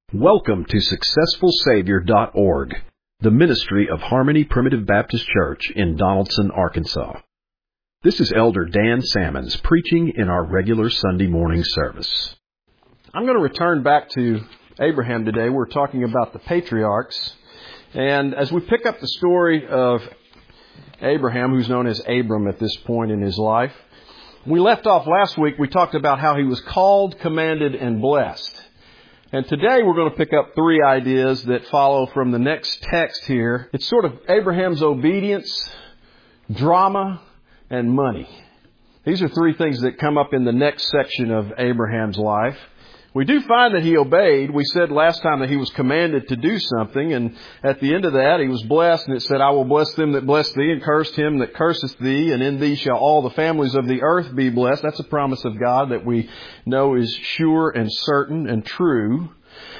Welcome to SuccessfulSavior.org, the ministry of Harmony Primitive Baptist Church in Donaldson, Arkansas. This is Elder Dan Sammons preaching in our regular Sunday morning service. I'm going to return back to Abraham today. We're talking about the patriarchs. And as we pick up the story of Abraham, who's known as Abram at this point in his life, we left off last week, we talked about how he was called, commanded, and blessed. And today we're going to pick up three ideas that follow from the next text here. It's sort of Abraham's obedience, drama, and money. These are three things that come up in the next section of Abraham's life. We do find that he obeyed. We said last time that he was commanded to do something, and at the end of that he was blessed, and it said, I will bless them that bless thee, and curse him that curseth thee, and in thee shall all the families of the earth be blessed. That's a promise of God that we know is sure and certain and true.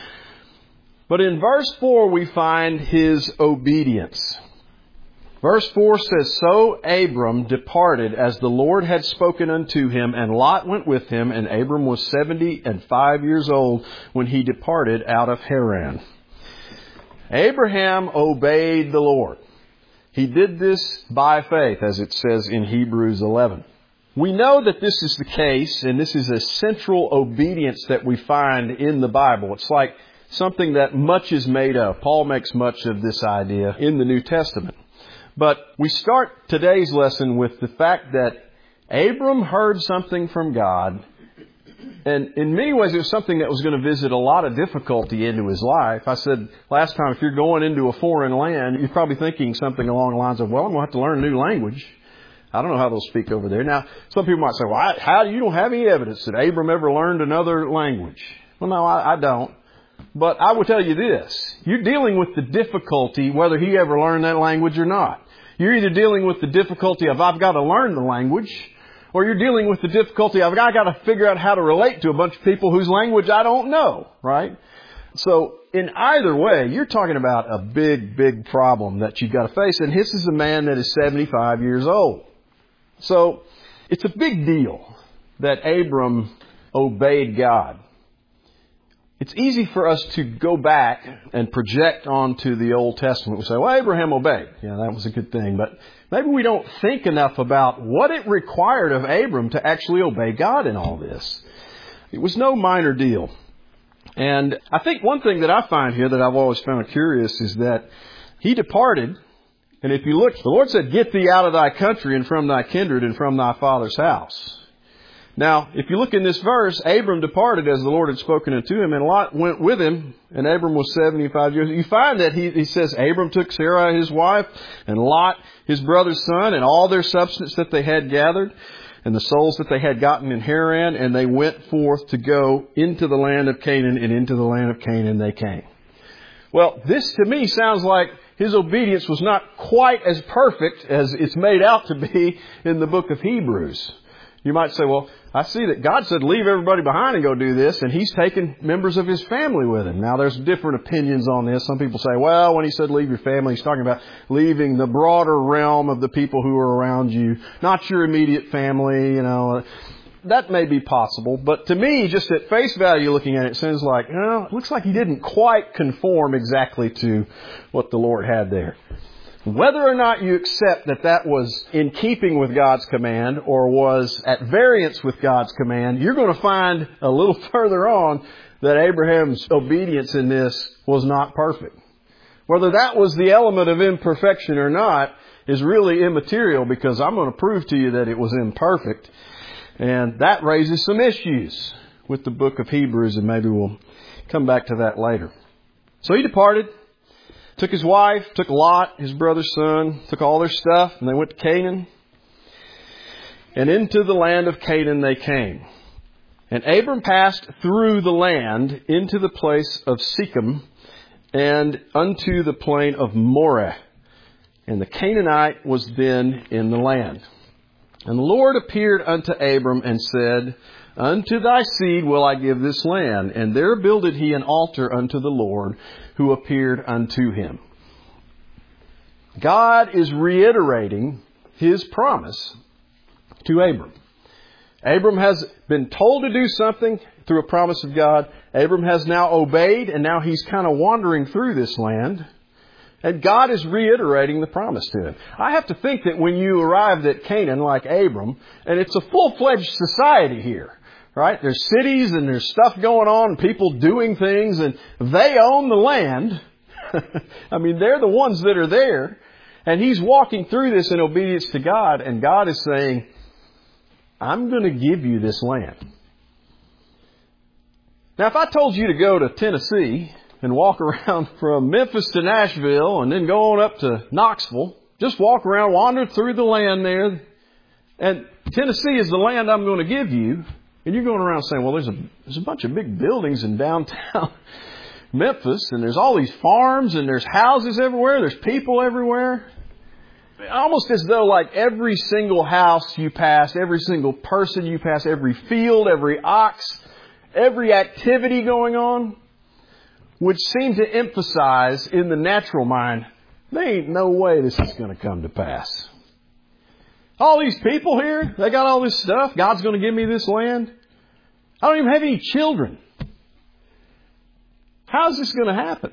But in verse 4 we find his obedience. Verse 4 says, So Abram departed as the Lord had spoken unto him, and Lot went with him, and Abram was 75 years old when he departed out of Haran. Abraham obeyed the Lord. He did this by faith, as it says in Hebrews 11. We know that this is the case, and this is a central obedience that we find in the Bible. It's like something that much is made of. Paul makes much of this idea in the New Testament. But we start today's lesson with the fact that Abram heard something from God, and in many ways it was something that was going to visit a lot of difficulty into his life. I said last time, if you're going into a foreign land, you're probably thinking something along the lines of, well, I'm going to have to learn a new language. I don't know how they'll speak over there. Now, some people might say, well, how you don't have any evidence that Abram ever learned another language. Well, no, I don't. But I will tell you this. You're dealing with the difficulty whether he ever learned that language or not. You're either dealing with the difficulty of I've got to learn the language, or you're dealing with the difficulty of I've got to figure out how to relate to a bunch of people whose language I don't know, right? So in either way, you're talking about a big, big problem that you've got to face. And this is a man that is 75 years old. So it's a big deal that Abram obeyed God. It's easy for us to go back and project onto the Old Testament. We say, well, Abraham obeyed. Yeah, that was a good thing. But maybe we don't think enough about what it required of Abram to actually obey God in all this. It was no minor deal. And I think one thing that I find here that I've always found curious is that he departed. And if you look, the Lord said, get thee out of thy country and from thy kindred and from thy father's house. Now, if you look in this verse, Abram departed as the Lord had spoken unto him, and Lot went with him, and Abram was 75 years. You find that he says Abram took Sarai his wife, and Lot his brother's son, and all their substance that they had gathered, and the souls that they had gotten in Haran, and they went forth to go into the land of Canaan, and into the land of Canaan they came. Well, this to me sounds like his obedience was not quite as perfect as it's made out to be in the book of Hebrews. You might say, well, I see that God said leave everybody behind and go do this, and He's taken members of His family with Him. Now, there's different opinions on this. Some people say, well, when He said leave your family, He's talking about leaving the broader realm of the people who are around you, not your immediate family, That may be possible, but to me, just at face value looking at it, it sounds like, it looks like he didn't quite conform exactly to what the Lord had there. Whether or not you accept that that was in keeping with God's command or was at variance with God's command, you're going to find a little further on that Abraham's obedience in this was not perfect. Whether that was the element of imperfection or not is really immaterial, because I'm going to prove to you that it was imperfect. And that raises some issues with the book of Hebrews, and maybe we'll come back to that later. So he departed. Took his wife, took Lot, his brother's son, took all their stuff, and they went to Canaan. And into the land of Canaan they came. And Abram passed through the land into the place of Shechem and unto the plain of Moreh. And the Canaanite was then in the land. And the Lord appeared unto Abram and said, Unto thy seed will I give this land. And there builded he an altar unto the Lord, who appeared unto him. God is reiterating His promise to Abram. Abram has been told to do something, through a promise of God. Abram has now obeyed, and now he's kind of wandering through this land. And God is reiterating the promise to him. I have to think that when you arrived at Canaan like Abram, and it's a full-fledged society here, right? There's cities and there's stuff going on, people doing things, and they own the land. I mean, they're the ones that are there. And he's walking through this in obedience to God, and God is saying, I'm going to give you this land. Now, if I told you to go to Tennessee and walk around from Memphis to Nashville and then go on up to Knoxville, just walk around, wander through the land there, and Tennessee is the land I'm going to give you, and you're going around saying, well, there's a bunch of big buildings in downtown Memphis, and there's all these farms, and there's houses everywhere, there's people everywhere. Almost as though like every single house you pass, every single person you pass, every field, every ox, every activity going on would seem to emphasize in the natural mind, there ain't no way this is going to come to pass. All these people here, they got all this stuff. God's going to give me this land. I don't even have any children. How is this going to happen?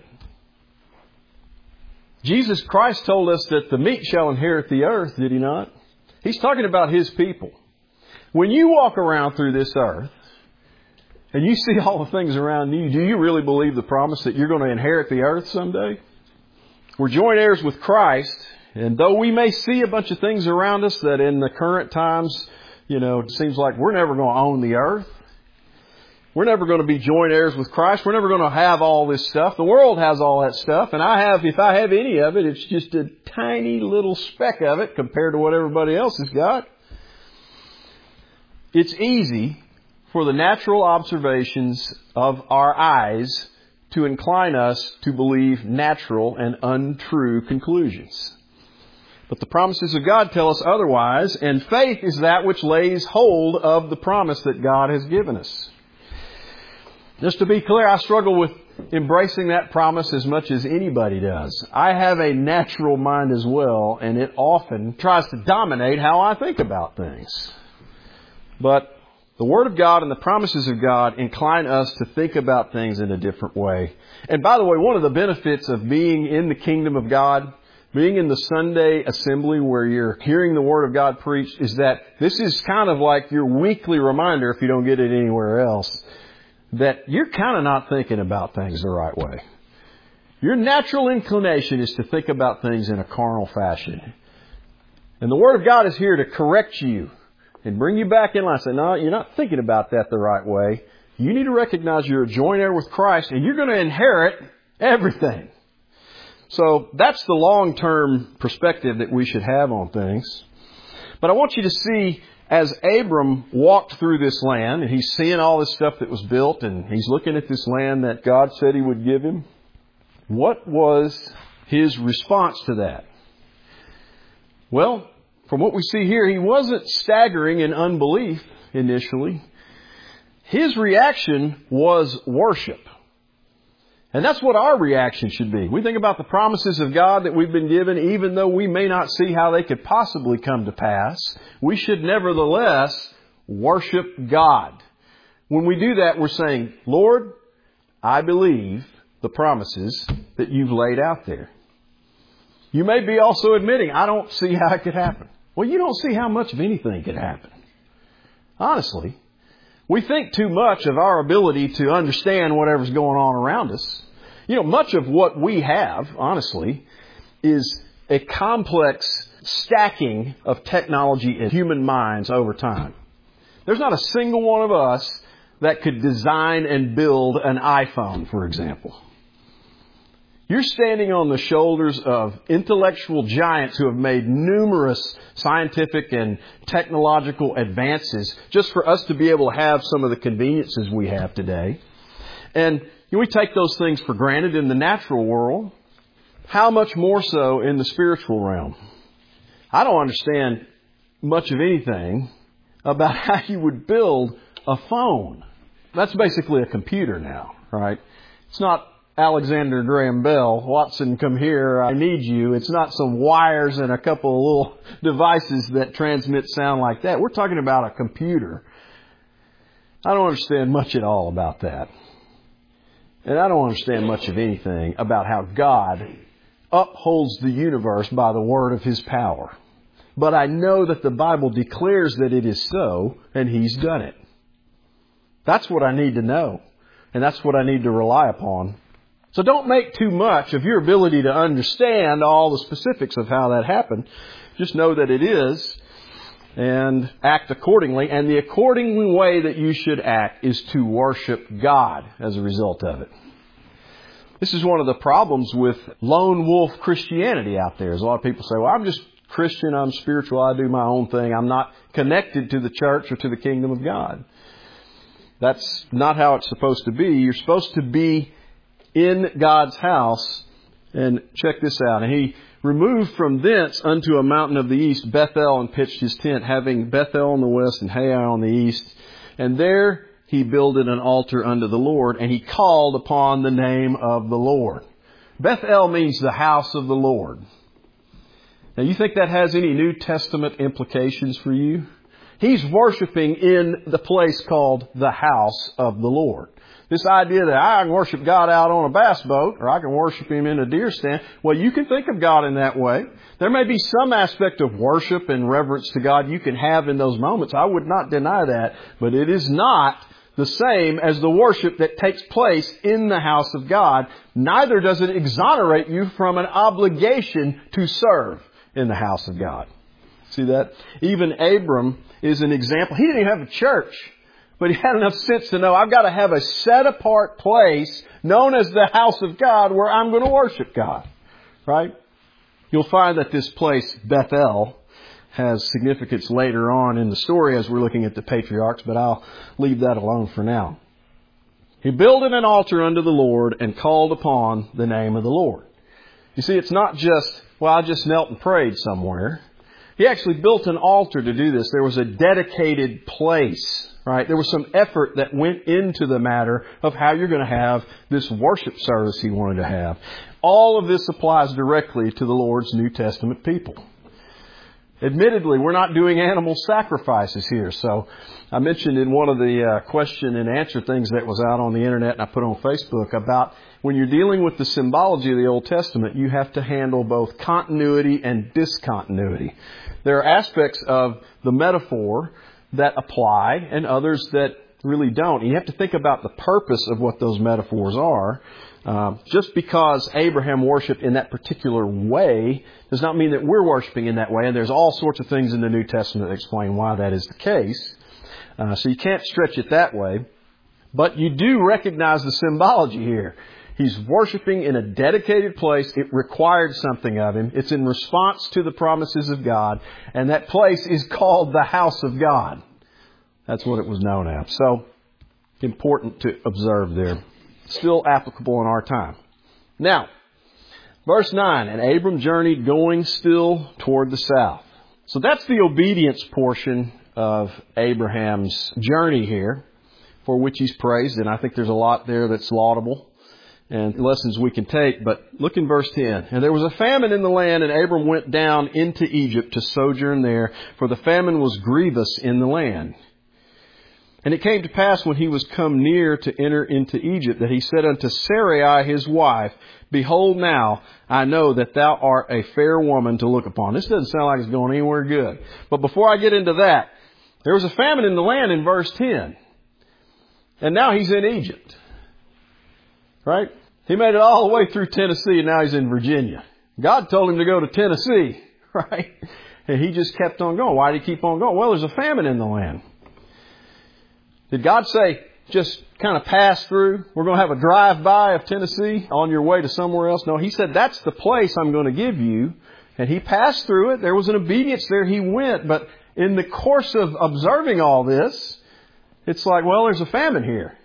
Jesus Christ told us that the meek shall inherit the earth, did He not? He's talking about His people. When you walk around through this earth, and you see all the things around you, do you really believe the promise that you're going to inherit the earth someday? We're joint heirs with Christ, and though we may see a bunch of things around us that in the current times, it seems like we're never going to own the earth. We're never going to be joint heirs with Christ. We're never going to have all this stuff. The world has all that stuff, and if I have any of it, it's just a tiny little speck of it compared to what everybody else has got. It's easy for the natural observations of our eyes to incline us to believe natural and untrue conclusions. But the promises of God tell us otherwise, and faith is that which lays hold of the promise that God has given us. Just to be clear, I struggle with embracing that promise as much as anybody does. I have a natural mind as well, and it often tries to dominate how I think about things. But the Word of God and the promises of God incline us to think about things in a different way. And by the way, one of the benefits of being in the kingdom of God, being in the Sunday assembly where you're hearing the Word of God preached, is that this is kind of like your weekly reminder, if you don't get it anywhere else, that you're kind of not thinking about things the right way. Your natural inclination is to think about things in a carnal fashion. And the Word of God is here to correct you and bring you back in line. Say, no, you're not thinking about that the right way. You need to recognize you're a joint heir with Christ and you're going to inherit everything. So that's the long-term perspective that we should have on things. But I want you to see, as Abram walked through this land, and he's seeing all this stuff that was built, and he's looking at this land that God said He would give him, what was his response to that? Well, from what we see here, he wasn't staggering in unbelief initially. His reaction was worship. And that's what our reaction should be. We think about the promises of God that we've been given, even though we may not see how they could possibly come to pass. We should nevertheless worship God. When we do that, we're saying, Lord, I believe the promises that You've laid out there. You may be also admitting, I don't see how it could happen. Well, you don't see how much of anything could happen. Honestly, we think too much of our ability to understand whatever's going on around us. Much of what we have, honestly, is a complex stacking of technology in human minds over time. There's not a single one of us that could design and build an iPhone, for example. You're standing on the shoulders of intellectual giants who have made numerous scientific and technological advances just for us to be able to have some of the conveniences we have today. And we take those things for granted in the natural world. How much more so in the spiritual realm? I don't understand much of anything about how you would build a phone. That's basically a computer now, right? It's not Alexander Graham Bell, Watson, come here, I need you. It's not some wires and a couple of little devices that transmit sound like that. We're talking about a computer. I don't understand much at all about that. And I don't understand much of anything about how God upholds the universe by the word of His power. But I know that the Bible declares that it is so, and He's done it. That's what I need to know. And that's what I need to rely upon. So don't make too much of your ability to understand all the specifics of how that happened. Just know that it is, and act accordingly. And the according way that you should act is to worship God as a result of it. This is one of the problems with lone wolf Christianity out there. There's a lot of people say, well, I'm just Christian, I'm spiritual, I do my own thing. I'm not connected to the church or to the kingdom of God. That's not how it's supposed to be. You're supposed to be in God's house. And check this out. And he removed from thence unto a mountain of the east Bethel, and pitched his tent, having Bethel on the west and Hai on the east. And there he builded an altar unto the Lord, and he called upon the name of the Lord. Bethel means the house of the Lord. Now, you think that has any New Testament implications for you? He's worshiping in the place called the house of the Lord. This idea that I can worship God out on a bass boat, or I can worship Him in a deer stand. Well, you can think of God in that way. There may be some aspect of worship and reverence to God you can have in those moments. I would not deny that. But it is not the same as the worship that takes place in the house of God. Neither does it exonerate you from an obligation to serve in the house of God. See that? Even Abram is an example. He didn't even have a church, but he had enough sense to know I've got to have a set apart place known as the house of God where I'm going to worship God. Right? You'll find that this place, Bethel, has significance later on in the story as we're looking at the patriarchs, but I'll leave that alone for now. He builded an altar unto the Lord and called upon the name of the Lord. You see, it's not just, well, I just knelt and prayed somewhere. He actually built an altar to do this. There was a dedicated place, right? There was some effort that went into the matter of how you're going to have this worship service he wanted to have. All of this applies directly to the Lord's New Testament people. Admittedly, we're not doing animal sacrifices here. So I mentioned in one of the question and answer things that was out on the internet and I put on Facebook about when you're dealing with the symbology of the Old Testament, you have to handle both continuity and discontinuity. There are aspects of the metaphor that apply and others that really don't. And you have to think about the purpose of what those metaphors are. Just because Abraham worshipped in that particular way does not mean that we're worshiping in that way. And there's all sorts of things in the New Testament that explain why that is the case. So you can't stretch it that way. But you do recognize the symbology here. He's worshiping in a dedicated place. It required something of him. It's in response to the promises of God. And that place is called the house of God. That's what it was known as. So important to observe there. Still applicable in our time. Now, verse 9, and Abram journeyed going still toward the south. So that's the obedience portion of Abraham's journey here, for which he's praised. And I think there's a lot there that's laudable and lessons we can take. But look in verse 10. And there was a famine in the land, and Abram went down into Egypt to sojourn there, for the famine was grievous in the land. And it came to pass when he was come near to enter into Egypt that he said unto Sarai his wife, Behold now, I know that thou art a fair woman to look upon. This doesn't sound like it's going anywhere good. But before I get into that, there was a famine in the land in verse 10. And now he's in Egypt. Right? He made it all the way through Tennessee and now he's in Virginia. God told him to go to Tennessee. Right? And he just kept on going. Why did he keep on going? Well, there's a famine in the land. Did God say, just kind of pass through? We're going to have a drive-by of Tennessee on your way to somewhere else? No, He said, that's the place I'm going to give you. And he passed through it. There was an obedience there. He went. But in the course of observing all this, it's like, well, there's a famine here.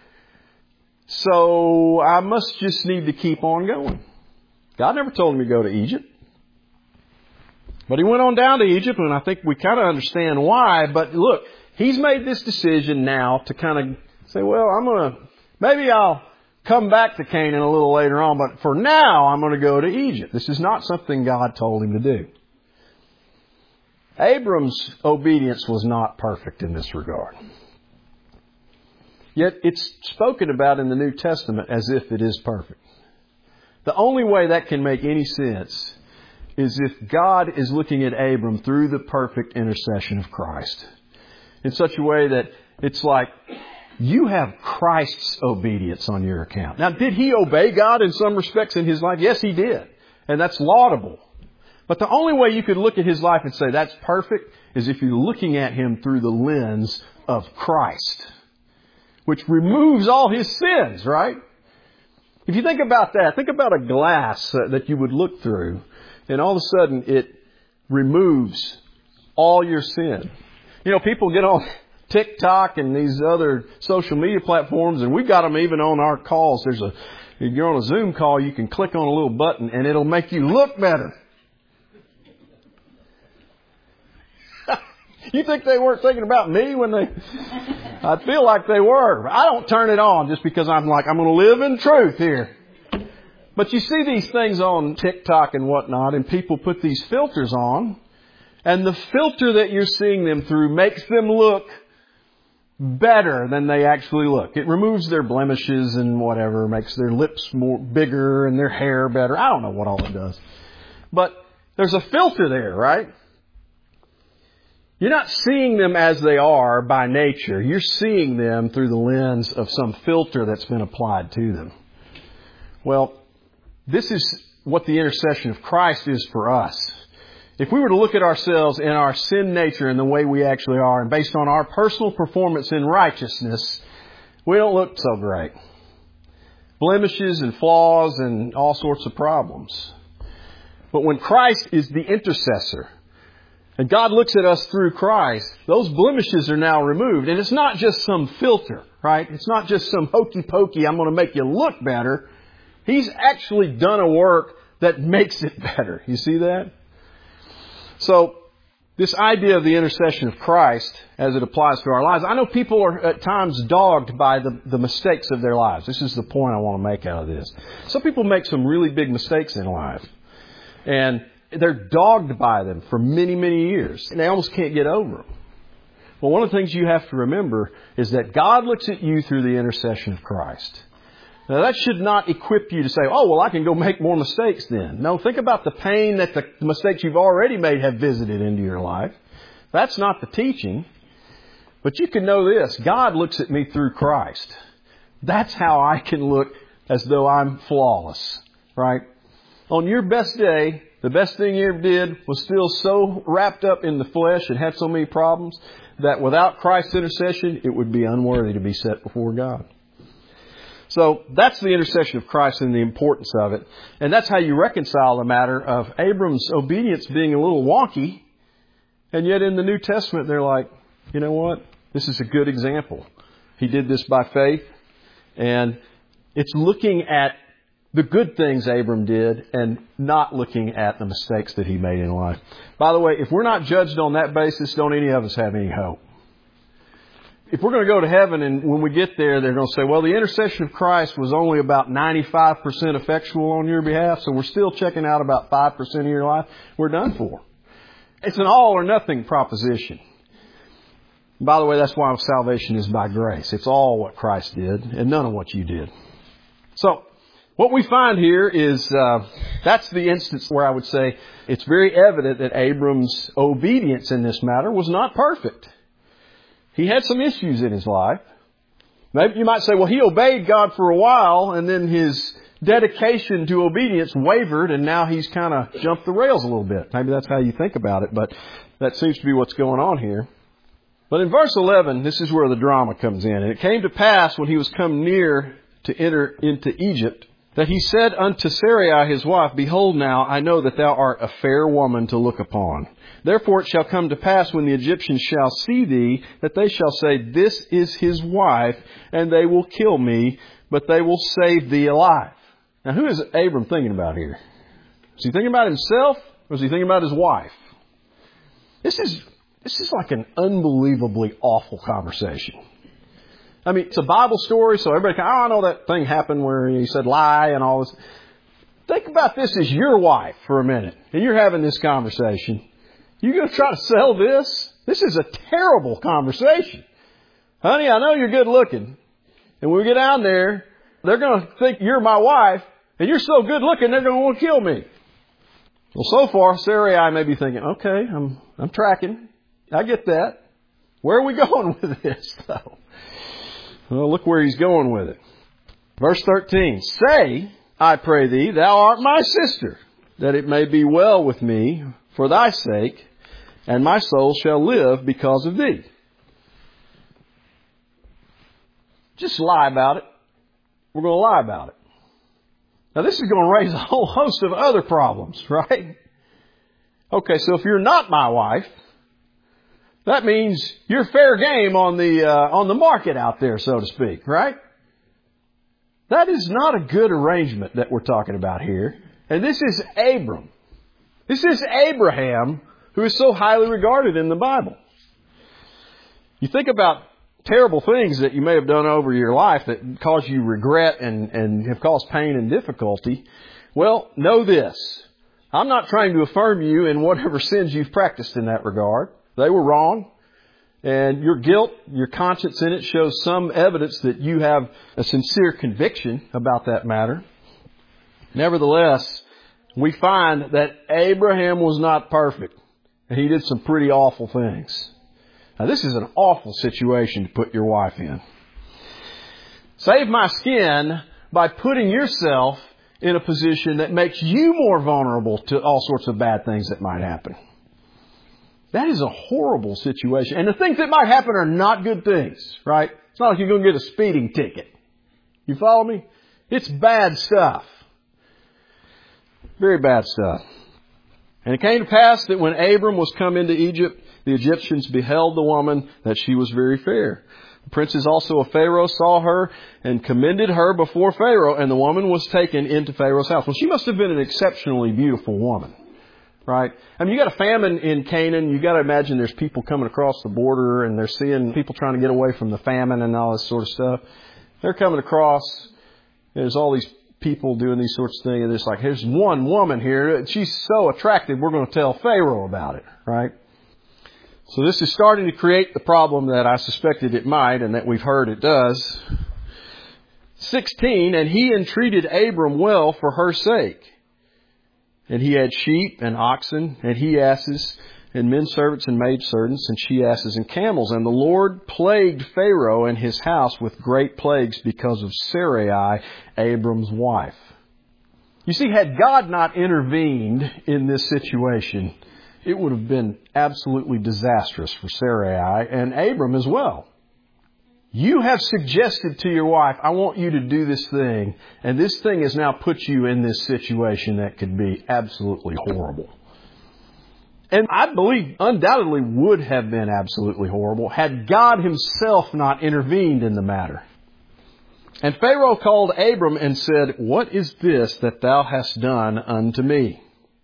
So I must just need to keep on going. God never told him to go to Egypt. But he went on down to Egypt, and I think we kind of understand why. But look, he's made this decision now to kind of say, well, maybe I'll come back to Canaan a little later on, but for now I'm going to go to Egypt. This is not something God told him to do. Abram's obedience was not perfect in this regard. Yet it's spoken about in the New Testament as if it is perfect. The only way that can make any sense is if God is looking at Abram through the perfect intercession of Christ. In such a way that it's like, you have Christ's obedience on your account. Now, did he obey God in some respects in his life? Yes, he did. And that's laudable. But the only way you could look at his life and say that's perfect is if you're looking at him through the lens of Christ, which removes all his sins, right? If you think about that, think about a glass that you would look through, and all of a sudden it removes all your sin. You know, people get on TikTok and these other social media platforms, and we've got them even on our calls. If you're on a Zoom call, you can click on a little button and it'll make you look better. You think they weren't thinking about me when they... I feel like they were. I don't turn it on just because I'm going to live in truth here. But you see these things on TikTok and whatnot, and people put these filters on, and the filter that you're seeing them through makes them look better than they actually look. It removes their blemishes and whatever, makes their lips more bigger and their hair better. I don't know what all it does. But there's a filter there, right? You're not seeing them as they are by nature. You're seeing them through the lens of some filter that's been applied to them. Well, this is what the intercession of Christ is for us. If we were to look at ourselves in our sin nature and the way we actually are, and based on our personal performance in righteousness, we don't look so great. Blemishes and flaws and all sorts of problems. But when Christ is the intercessor, and God looks at us through Christ, those blemishes are now removed. And it's not just some filter, right? It's not just some hokey pokey, I'm going to make you look better. He's actually done a work that makes it better. You see that? So, this idea of the intercession of Christ as it applies to our lives, I know people are at times dogged by the mistakes of their lives. This is the point I want to make out of this. Some people make some really big mistakes in life. And they're dogged by them for many, many years. And they almost can't get over them. Well, one of the things you have to remember is that God looks at you through the intercession of Christ. Now, that should not equip you to say, oh, well, I can go make more mistakes then. No, think about the pain that the mistakes you've already made have visited into your life. That's not the teaching. But you can know this. God looks at me through Christ. That's how I can look as though I'm flawless, right? On your best day, the best thing you ever did was still so wrapped up in the flesh and had so many problems that without Christ's intercession, it would be unworthy to be set before God. So that's the intercession of Christ and the importance of it. And that's how you reconcile the matter of Abram's obedience being a little wonky. And yet in the New Testament, they're like, you know what? This is a good example. He did this by faith. And it's looking at the good things Abram did and not looking at the mistakes that he made in life. By the way, if we're not judged on that basis, don't any of us have any hope. If we're going to go to heaven and when we get there, they're going to say, well, the intercession of Christ was only about 95% effectual on your behalf, so we're still checking out about 5% of your life. We're done for. It's an all or nothing proposition. By the way, that's why salvation is by grace. It's all what Christ did and none of what you did. So, what we find here is that's the instance where I would say it's very evident that Abram's obedience in this matter was not perfect. He had some issues in his life. Maybe you might say, well, he obeyed God for a while and then his dedication to obedience wavered and now he's kind of jumped the rails a little bit. Maybe that's how you think about it, but that seems to be what's going on here. But in verse 11, this is where the drama comes in. And it came to pass when he was come near to enter into Egypt, that he said unto Sarai his wife, behold now, I know that thou art a fair woman to look upon. Therefore it shall come to pass when the Egyptians shall see thee, that they shall say, this is his wife, and they will kill me, but they will save thee alive. Now who is Abram thinking about here? Is he thinking about himself, or is he thinking about his wife? This is like an unbelievably awful conversation. I mean, it's a Bible story, so everybody can, I know that thing happened where he said lie and all this. Think about this as your wife for a minute, and you're having this conversation. You're going to try to sell this? This is a terrible conversation. Honey, I know you're good looking. And when we get down there, they're going to think you're my wife, and you're so good looking, they're going to want to kill me. Well, so far, Sarai may be thinking, okay, I'm tracking. I get that. Where are we going with this, though? Well, look where he's going with it. Verse 13, say, I pray thee, thou art my sister, that it may be well with me for thy sake, and my soul shall live because of thee. Just lie about it. We're going to lie about it. Now, this is going to raise a whole host of other problems, right? Okay, so if you're not my wife, that means you're fair game on the market out there, so to speak, right? That is not a good arrangement that we're talking about here. And this is Abram. This is Abraham, who is so highly regarded in the Bible. You think about terrible things that you may have done over your life that cause you regret and have caused pain and difficulty. Well, know this. I'm not trying to affirm you in whatever sins you've practiced in that regard. They were wrong. And your guilt, your conscience in it shows some evidence that you have a sincere conviction about that matter. Nevertheless, we find that Abraham was not perfect. And he did some pretty awful things. Now, this is an awful situation to put your wife in. Save my skin by putting yourself in a position that makes you more vulnerable to all sorts of bad things that might happen. That is a horrible situation. And the things that might happen are not good things, right? It's not like you're going to get a speeding ticket. You follow me? It's bad stuff. Very bad stuff. And it came to pass that when Abram was come into Egypt, the Egyptians beheld the woman, that she was very fair. The princes also of Pharaoh saw her and commended her before Pharaoh, and the woman was taken into Pharaoh's house. Well, she must have been an exceptionally beautiful woman, right? I mean, you got a famine in Canaan. You got to imagine there's people coming across the border, and they're seeing people trying to get away from the famine and all this sort of stuff. They're coming across. There's all these people doing these sorts of things, and it's like, here's one woman here. She's so attractive, we're going to tell Pharaoh about it, right? So this is starting to create the problem that I suspected it might, and that we've heard it does. 16, and he entreated Abram well for her sake. And he had sheep and oxen, and he asses, and men servants and maid servants, and she asses and camels. And the Lord plagued Pharaoh and his house with great plagues because of Sarai, Abram's wife. You see, had God not intervened in this situation, it would have been absolutely disastrous for Sarai and Abram as well. You have suggested to your wife, I want you to do this thing, and this thing has now put you in this situation that could be absolutely horrible. And I believe undoubtedly would have been absolutely horrible had God himself not intervened in the matter. And Pharaoh called Abram and said, what is this that thou hast done unto me?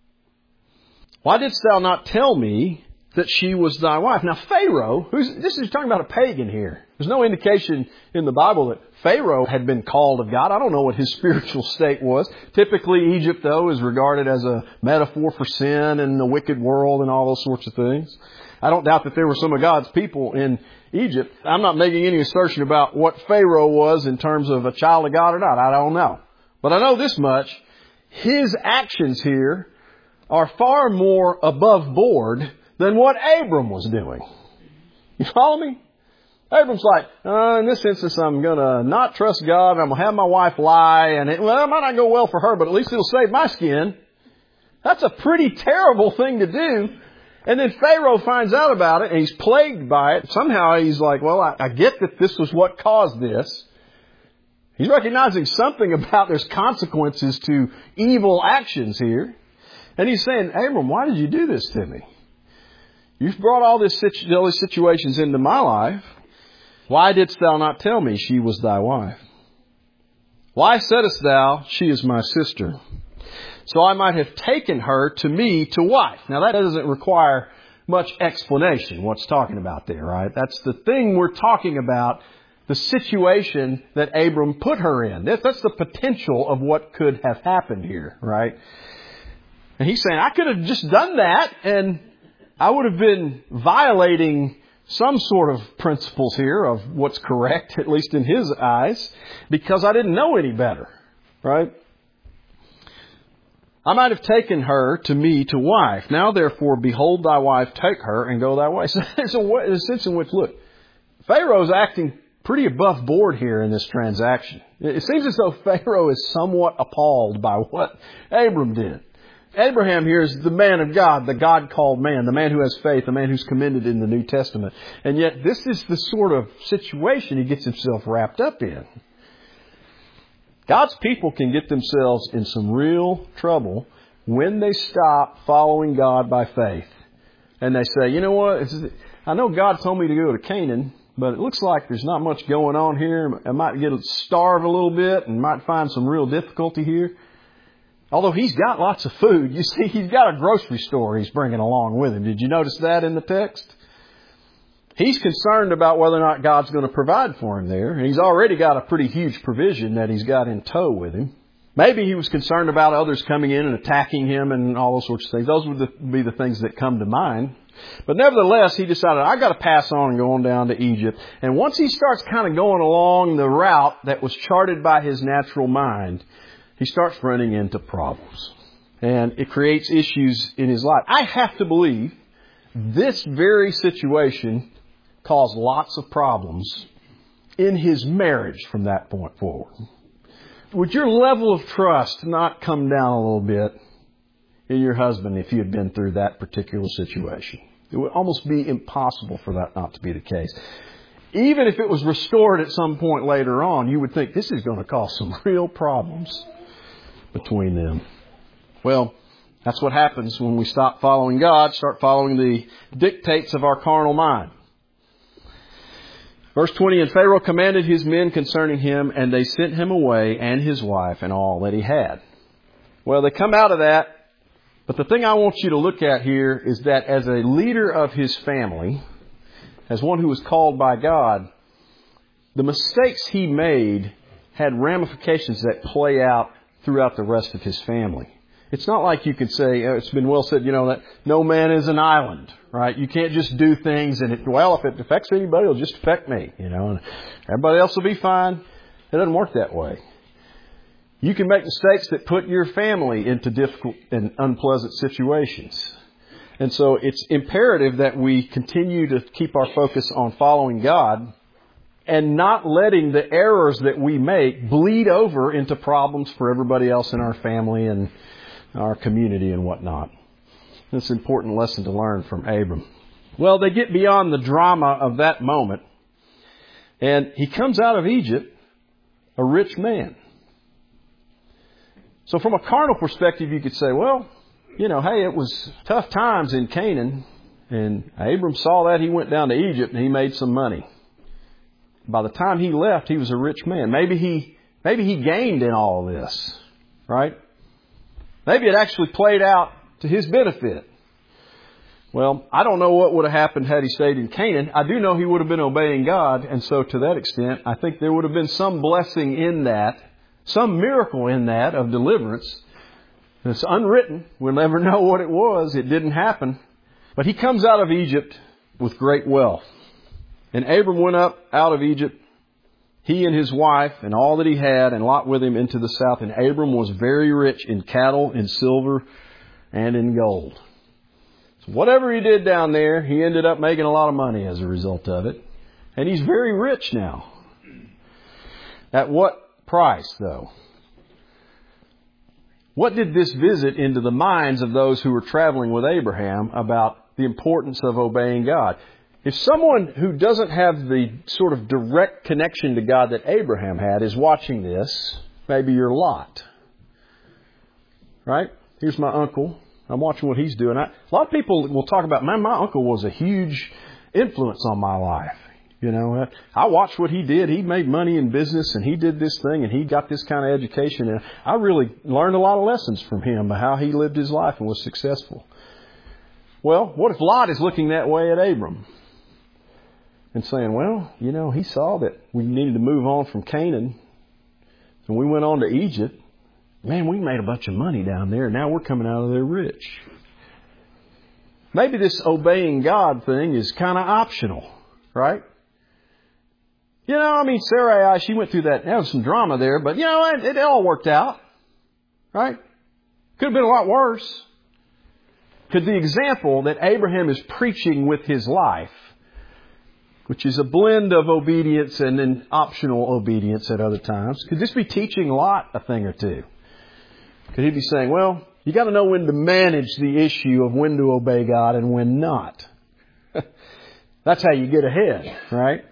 Why didst thou not tell me that she was thy wife? Now Pharaoh, this is talking about a pagan here. There's no indication in the Bible that Pharaoh had been called of God. I don't know what his spiritual state was. Typically Egypt, though, is regarded as a metaphor for sin and the wicked world and all those sorts of things. I don't doubt that there were some of God's people in Egypt. I'm not making any assertion about what Pharaoh was in terms of a child of God or not. I don't know. But I know this much. His actions here are far more above board than what Abram was doing. You follow me? Abram's like, in this instance, I'm going to not trust God. I'm going to have my wife lie. And it might not go well for her, but at least it'll save my skin. That's a pretty terrible thing to do. And then Pharaoh finds out about it, and he's plagued by it. Somehow he's like, well, I get that this was what caused this. He's recognizing something about there's consequences to evil actions here. And he's saying, Abram, why did you do this to me? You've brought all these situations into my life. Why didst thou not tell me she was thy wife? Why saidst thou, she is my sister? So I might have taken her to me to wife. Now that doesn't require much explanation, what's talking about there, right? That's the thing we're talking about, the situation that Abram put her in. That's the potential of what could have happened here, right? And he's saying, I could have just done that, and I would have been violating some sort of principles here of what's correct, at least in his eyes, because I didn't know any better, right? I might have taken her to me to wife. Now, therefore, behold thy wife, take her and go thy way. So there's a sense in which, look, Pharaoh's acting pretty above board here in this transaction. It seems as though Pharaoh is somewhat appalled by what Abram did. Abraham here is the man of God, the God-called man, the man who has faith, the man who's commended in the New Testament. And yet this is the sort of situation he gets himself wrapped up in. God's people can get themselves in some real trouble when they stop following God by faith. And they say, you know what, I know God told me to go to Canaan, but it looks like there's not much going on here. I might starve a little bit and might find some real difficulty here. Although he's got lots of food. You see, he's got a grocery store he's bringing along with him. Did you notice that in the text? He's concerned about whether or not God's going to provide for him there. And he's already got a pretty huge provision that he's got in tow with him. Maybe he was concerned about others coming in and attacking him and all those sorts of things. Those would be the things that come to mind. But nevertheless, he decided, I've got to pass on and go on down to Egypt. And once he starts kind of going along the route that was charted by his natural mind, he starts running into problems. And it creates issues in his life. I have to believe this very situation caused lots of problems in his marriage from that point forward. Would your level of trust not come down a little bit in your husband if you had been through that particular situation? It would almost be impossible for that not to be the case. Even if it was restored at some point later on, you would think this is going to cause some real problems between them. Well, that's what happens when we stop following God, start following the dictates of our carnal mind. Verse 20, and Pharaoh commanded his men concerning him, and they sent him away and his wife and all that he had. Well, they come out of that, but the thing I want you to look at here is that as a leader of his family, as one who was called by God, the mistakes he made had ramifications that play out throughout the rest of his family. It's not like you could say, it's been well said, that no man is an island, right? You can't just do things and if it affects anybody, it'll just affect me, and everybody else will be fine. It doesn't work that way. You can make mistakes that put your family into difficult and unpleasant situations. And so it's imperative that we continue to keep our focus on following God and not letting the errors that we make bleed over into problems for everybody else in our family and our community and whatnot. It's an important lesson to learn from Abram. Well, they get beyond the drama of that moment, and he comes out of Egypt a rich man. So from a carnal perspective, you could say, well, hey, it was tough times in Canaan, and Abram saw that. He went down to Egypt and he made some money. By the time he left, he was a rich man. Maybe he gained in all of this, right? Maybe it actually played out to his benefit. Well, I don't know what would have happened had he stayed in Canaan. I do know he would have been obeying God. And so to that extent, I think there would have been some blessing in that, some miracle in that of deliverance. It's unwritten. We'll never know what it was. It didn't happen. But he comes out of Egypt with great wealth. And Abram went up out of Egypt, he and his wife and all that he had, and Lot with him into the south. And Abram was very rich in cattle, in silver, and in gold. So whatever he did down there, he ended up making a lot of money as a result of it. And he's very rich now. At what price, though? What did this visit into the minds of those who were traveling with Abraham about the importance of obeying God? If someone who doesn't have the sort of direct connection to God that Abraham had is watching this, maybe you're Lot. Right? Here's my uncle. I'm watching what he's doing. A lot of people will talk about, man, my uncle was a huge influence on my life. I watched what he did. He made money in business and he did this thing and he got this kind of education. And I really learned a lot of lessons from him about how he lived his life and was successful. Well, what if Lot is looking that way at Abram? And saying, well, he saw that we needed to move on from Canaan. And we went on to Egypt. Man, we made a bunch of money down there. Now we're coming out of there rich. Maybe this obeying God thing is kind of optional. right? Sarai, she went through that. There was some drama there, but it all worked out, right? Could have been a lot worse. Could the example that Abraham is preaching with his life, which is a blend of obedience and then optional obedience at other times, could this be teaching Lot a thing or two? Could he be saying, well, you got to know when to manage the issue of when to obey God and when not. That's how you get ahead, right?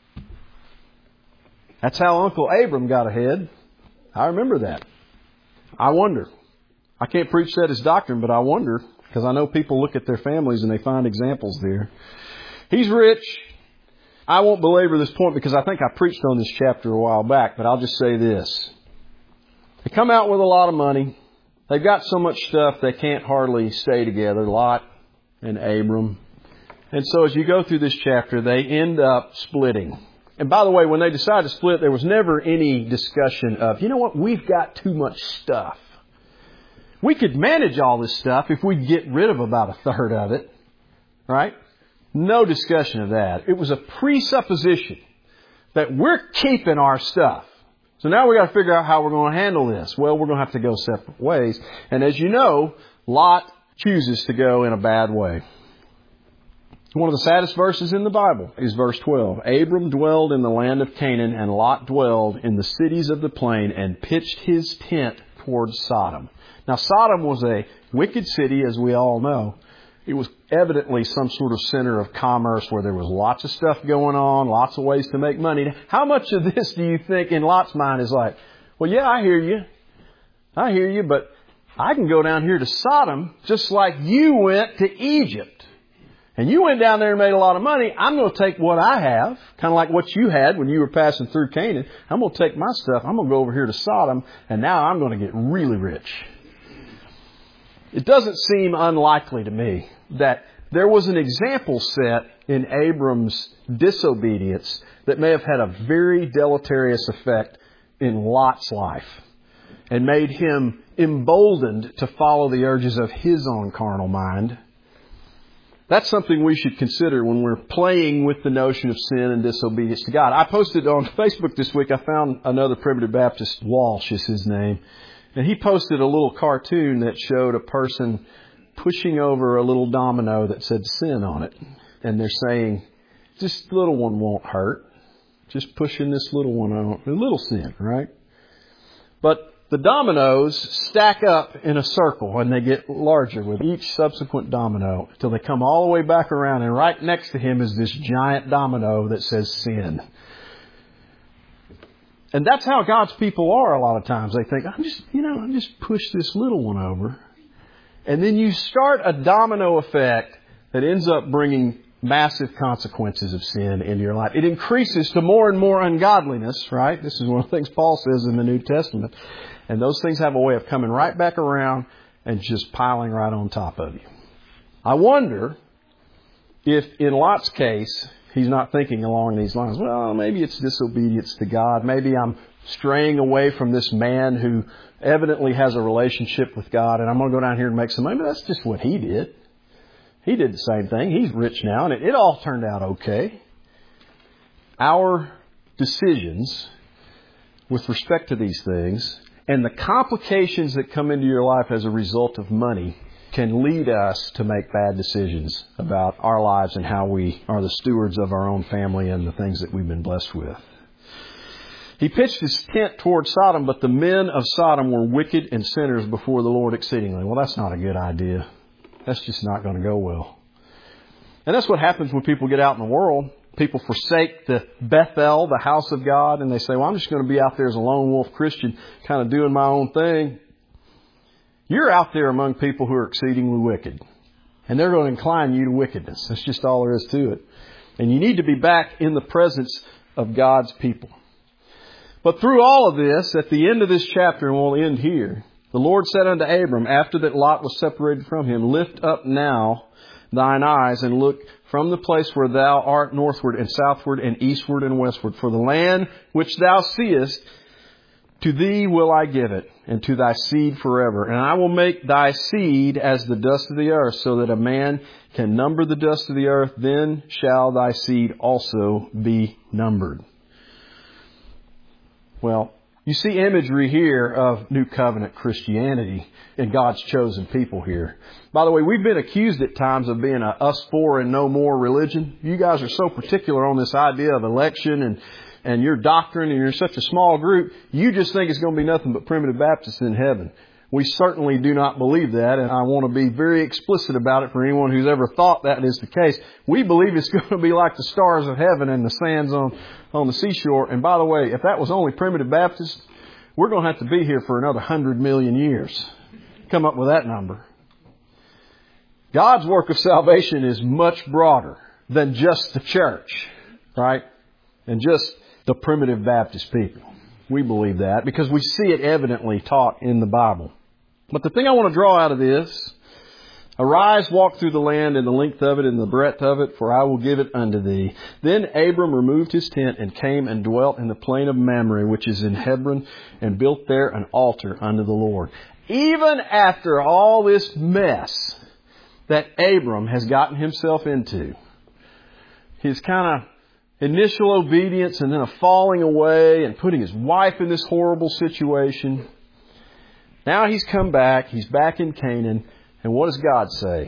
That's how Uncle Abram got ahead. I remember that. I wonder. I can't preach that as doctrine, but I wonder, because I know people look at their families and they find examples there. He's rich. I won't belabor this point because I think I preached on this chapter a while back, but I'll just say this. They come out with a lot of money. They've got so much stuff they can't hardly stay together, Lot and Abram. And so as you go through this chapter, they end up splitting. And by the way, when they decided to split, there was never any discussion of, you know what, we've got too much stuff. We could manage all this stuff if we get rid of about a third of it, right? No discussion of that. It was a presupposition that we're keeping our stuff. So now we got to figure out how we're going to handle this. Well, we're going to have to go separate ways. And as you know, Lot chooses to go in a bad way. One of the saddest verses in the Bible is verse 12. Abram dwelled in the land of Canaan, and Lot dwelled in the cities of the plain and pitched his tent towards Sodom. Now, Sodom was a wicked city, as we all know. It was evidently some sort of center of commerce where there was lots of stuff going on, lots of ways to make money. How much of this do you think in Lot's mind is like, well, yeah, I hear you, but I can go down here to Sodom just like you went to Egypt. And you went down there and made a lot of money. I'm going to take what I have, kind of like what you had when you were passing through Canaan. I'm going to take my stuff. I'm going to go over here to Sodom, and now I'm going to get really rich. It doesn't seem unlikely to me that there was an example set in Abram's disobedience that may have had a very deleterious effect in Lot's life and made him emboldened to follow the urges of his own carnal mind. That's something we should consider when we're playing with the notion of sin and disobedience to God. I posted on Facebook this week, I found another Primitive Baptist, Walsh is his name, and he posted a little cartoon that showed a person pushing over a little domino that said sin on it. And they're saying, this little one won't hurt. Just pushing this little one on. A little sin, right? But the dominoes stack up in a circle and they get larger with each subsequent domino until they come all the way back around, and right next to him is this giant domino that says sin. And that's how God's people are a lot of times. They think, I'm just push this little one over. And then you start a domino effect that ends up bringing massive consequences of sin into your life. It increases to more and more ungodliness, right? This is one of the things Paul says in the New Testament. And those things have a way of coming right back around and just piling right on top of you. I wonder if in Lot's case, he's not thinking along these lines. Well, maybe it's disobedience to God. Maybe I'm straying away from this man who evidently has a relationship with God, and I'm going to go down here and make some money. But that's just what he did. He did the same thing. He's rich now, and it all turned out okay. Our decisions with respect to these things and the complications that come into your life as a result of money can lead us to make bad decisions about our lives and how we are the stewards of our own family and the things that we've been blessed with. He pitched his tent toward Sodom, but the men of Sodom were wicked and sinners before the Lord exceedingly. Well, that's not a good idea. That's just not going to go well. And that's what happens when people get out in the world. People forsake the Bethel, the house of God, and they say, well, I'm just going to be out there as a lone wolf Christian, kind of doing my own thing. You're out there among people who are exceedingly wicked. And they're going to incline you to wickedness. That's just all there is to it. And you need to be back in the presence of God's people. But through all of this, at the end of this chapter, and we'll end here, the Lord said unto Abram, after that Lot was separated from him, lift up now thine eyes and look from the place where thou art northward and southward and eastward and westward. For the land which thou seest To thee will I give it, and to thy seed forever. And I will make thy seed as the dust of the earth, so that a man can number the dust of the earth. Then shall thy seed also be numbered. Well, you see imagery here of New Covenant Christianity and God's chosen people here. By the way, we've been accused at times of being a us for and no more religion. You guys are so particular on this idea of election and your doctrine, and you're such a small group, you just think it's going to be nothing but primitive Baptists in heaven. We certainly do not believe that, and I want to be very explicit about it for anyone who's ever thought that is the case. We believe it's going to be like the stars of heaven and the sands on the seashore. And by the way, if that was only primitive Baptists, we're going to have to be here for another 100 million years. Come up with that number. God's work of salvation is much broader than just the church, right? And just the primitive Baptist people. We believe that because we see it evidently taught in the Bible. But the thing I want to draw out of this, arise, walk through the land in the length of it and the breadth of it, for I will give it unto thee. Then Abram removed his tent and came and dwelt in the plain of Mamre, which is in Hebron, and built there an altar unto the Lord. Even after all this mess that Abram has gotten himself into, his kind of initial obedience and then a falling away and putting his wife in this horrible situation. Now he's come back. He's back in Canaan. And what does God say?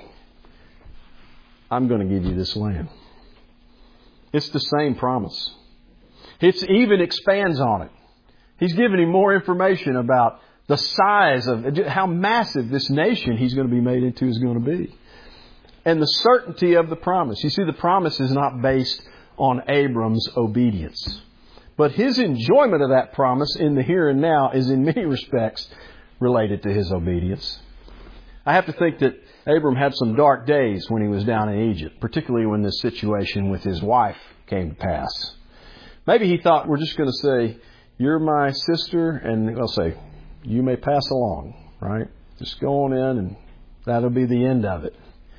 I'm going to give you this land. It's the same promise. It even expands on it. He's giving him more information about the size of how massive this nation he's going to be made into is going to be. And the certainty of the promise. You see, the promise is not based on Abram's obedience. But his enjoyment of that promise in the here and now is in many respects related to his obedience. I have to think that Abram had some dark days when he was down in Egypt, particularly when this situation with his wife came to pass. Maybe he thought, we're just going to say, you're my sister, and they'll say, you may pass along, right? Just go on in and that'll be the end of it.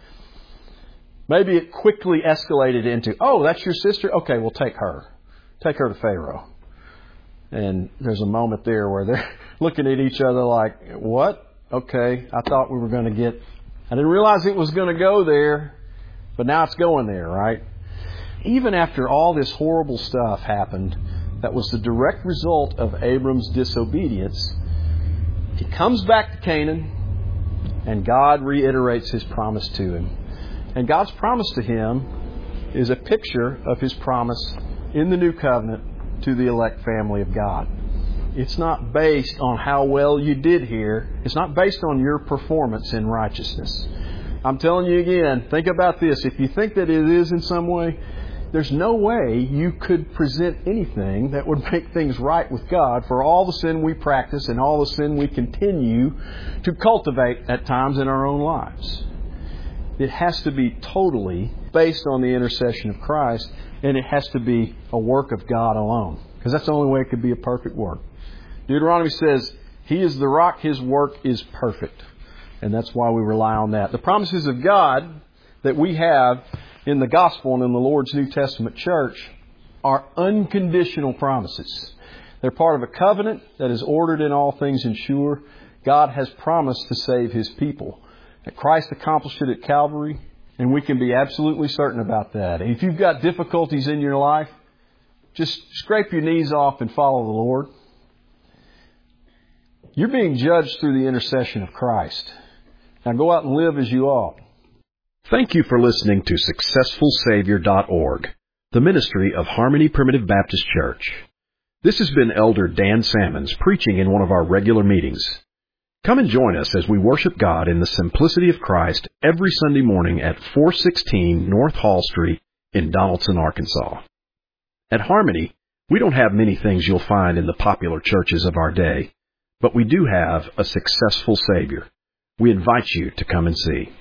Maybe it quickly escalated into, oh, that's your sister? Okay, we'll take her. Take her to Pharaoh. And there's a moment there where they're looking at each other like, what? Okay, I thought we were going to get... I didn't realize it was going to go there, but now it's going there, right? Even after all this horrible stuff happened, that was the direct result of Abram's disobedience, he comes back to Canaan, and God reiterates His promise to him. And God's promise to him is a picture of His promise in the New Covenant to the elect family of God. It's not based on how well you did here. It's not based on your performance in righteousness. I'm telling you again, think about this. If you think that it is in some way, there's no way you could present anything that would make things right with God for all the sin we practice and all the sin we continue to cultivate at times in our own lives. It has to be totally based on the intercession of Christ, and it has to be a work of God alone, because that's the only way it could be a perfect work. Deuteronomy says, He is the rock, His work is perfect. And that's why we rely on that. The promises of God that we have in the gospel and in the Lord's New Testament church are unconditional promises. They're part of a covenant that is ordered in all things and sure. God has promised to save His people. That Christ accomplished it at Calvary, and we can be absolutely certain about that. If you've got difficulties in your life, just scrape your knees off and follow the Lord. You're being judged through the intercession of Christ. Now go out and live as you ought. Thank you for listening to SuccessfulSavior.org, the ministry of Harmony Primitive Baptist Church. This has been Elder Dan Salmons preaching in one of our regular meetings. Come and join us as we worship God in the simplicity of Christ every Sunday morning at 416 North Hall Street in Donaldson, Arkansas. At Harmony, we don't have many things you'll find in the popular churches of our day, but we do have a successful Savior. We invite you to come and see.